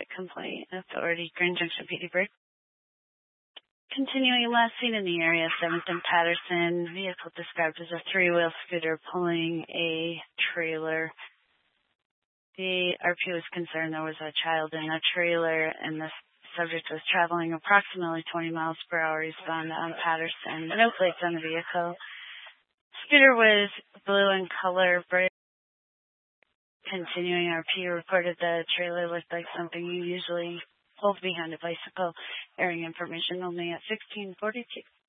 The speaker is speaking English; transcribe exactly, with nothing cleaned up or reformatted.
Complaint Authority, Grand Junction P D Break. Continuing last seen in the area, seventh and Patterson, vehicle described as a three-wheel scooter pulling a trailer. The R P was concerned there was a child in a trailer and the subject was traveling approximately twenty miles per hour eastbound on Patterson. No plates on the vehicle. Scooter was blue in color. Continuing, R P reported the trailer looked like something you usually hold behind a bicycle. Airing information only at sixteen forty-two.